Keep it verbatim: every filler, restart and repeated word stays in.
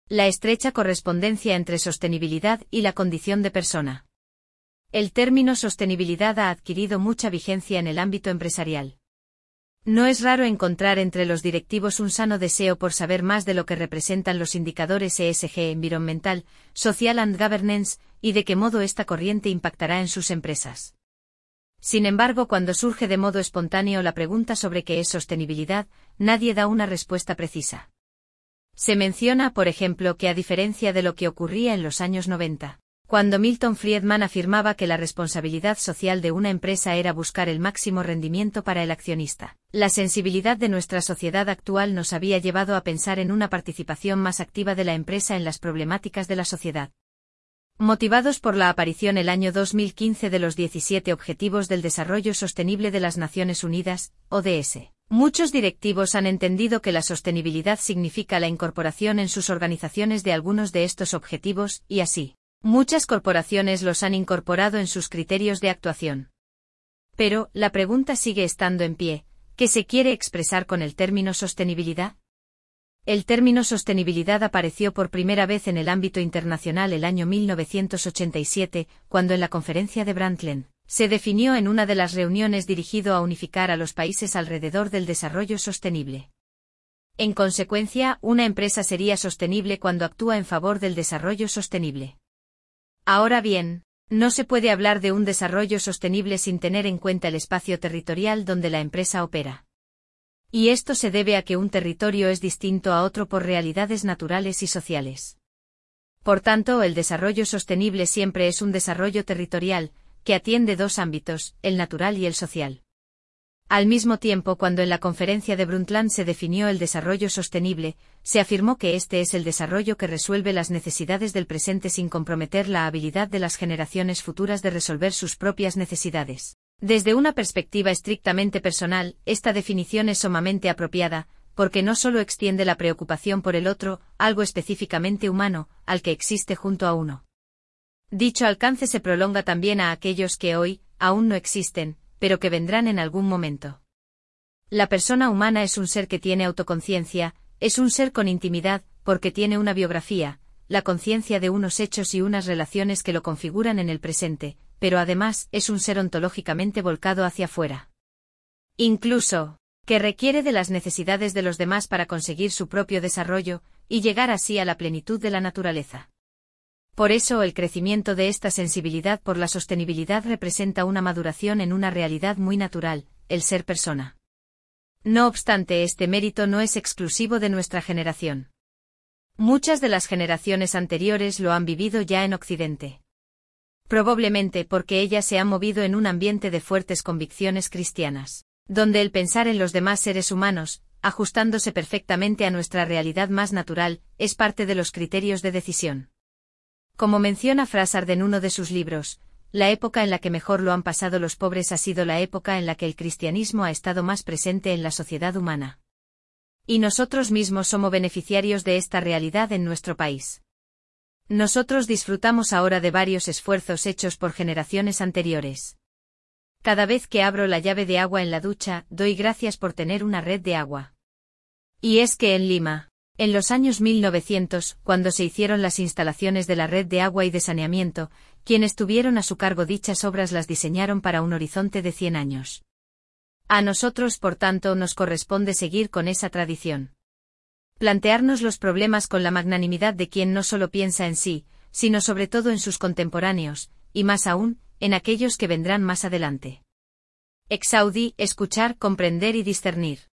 La estrecha correspondencia entre sostenibilidad y la condición de persona. El término sostenibilidad ha adquirido mucha vigencia en el ámbito empresarial. No es raro encontrar entre los directivos un sano deseo por saber más de lo que representan los indicadores E S G Environmental, Social and Governance, y de qué modo esta corriente impactará en sus empresas. Sin embargo, cuando surge de modo espontáneo la pregunta sobre qué es sostenibilidad, nadie da una respuesta precisa. Se menciona, por ejemplo, que a diferencia de lo que ocurría en los años noventa, cuando Milton Friedman afirmaba que la responsabilidad social de una empresa era buscar el máximo rendimiento para el accionista, la sensibilidad de nuestra sociedad actual nos había llevado a pensar en una participación más activa de la empresa en las problemáticas de la sociedad. Motivados por la aparición el año dos mil quince de los diecisiete Objetivos del Desarrollo Sostenible de las Naciones Unidas, O D S, muchos directivos han entendido que la sostenibilidad significa la incorporación en sus organizaciones de algunos de estos objetivos, y así, muchas corporaciones los han incorporado en sus criterios de actuación. Pero, la pregunta sigue estando en pie, ¿qué se quiere expresar con el término sostenibilidad? El término sostenibilidad apareció por primera vez en el ámbito internacional el año mil novecientos ochenta y siete, cuando en la conferencia de Brundtland se definió en una de las reuniones dirigido a unificar a los países alrededor del desarrollo sostenible. En consecuencia, una empresa sería sostenible cuando actúa en favor del desarrollo sostenible. Ahora bien, no se puede hablar de un desarrollo sostenible sin tener en cuenta el espacio territorial donde la empresa opera. Y esto se debe a que un territorio es distinto a otro por realidades naturales y sociales. Por tanto, el desarrollo sostenible siempre es un desarrollo territorial, que atiende dos ámbitos, el natural y el social. Al mismo tiempo, cuando en la conferencia de Brundtland se definió el desarrollo sostenible, se afirmó que este es el desarrollo que resuelve las necesidades del presente sin comprometer la habilidad de las generaciones futuras de resolver sus propias necesidades. Desde una perspectiva estrictamente personal, esta definición es sumamente apropiada, porque no solo extiende la preocupación por el otro, algo específicamente humano, al que existe junto a uno. Dicho alcance se prolonga también a aquellos que hoy, aún no existen, pero que vendrán en algún momento. La persona humana es un ser que tiene autoconciencia, es un ser con intimidad, porque tiene una biografía, la conciencia de unos hechos y unas relaciones que lo configuran en el presente, pero además es un ser ontológicamente volcado hacia afuera. Incluso, que requiere de las necesidades de los demás para conseguir su propio desarrollo, y llegar así a la plenitud de la naturaleza. Por eso el crecimiento de esta sensibilidad por la sostenibilidad representa una maduración en una realidad muy natural, el ser persona. No obstante, este mérito no es exclusivo de nuestra generación. Muchas de las generaciones anteriores lo han vivido ya en Occidente. Probablemente porque ellas se han movido en un ambiente de fuertes convicciones cristianas, donde el pensar en los demás seres humanos, ajustándose perfectamente a nuestra realidad más natural, es parte de los criterios de decisión. Como menciona Fraser en uno de sus libros, la época en la que mejor lo han pasado los pobres ha sido la época en la que el cristianismo ha estado más presente en la sociedad humana. Y nosotros mismos somos beneficiarios de esta realidad en nuestro país. Nosotros disfrutamos ahora de varios esfuerzos hechos por generaciones anteriores. Cada vez que abro la llave de agua en la ducha, doy gracias por tener una red de agua. Y es que en Lima, en los años mil novecientos, cuando se hicieron las instalaciones de la red de agua y de saneamiento, quienes tuvieron a su cargo dichas obras las diseñaron para un horizonte de cien años. A nosotros, por tanto, nos corresponde seguir con esa tradición. Plantearnos los problemas con la magnanimidad de quien no solo piensa en sí, sino sobre todo en sus contemporáneos, y más aún, en aquellos que vendrán más adelante. Exaudi, escuchar, comprender y discernir.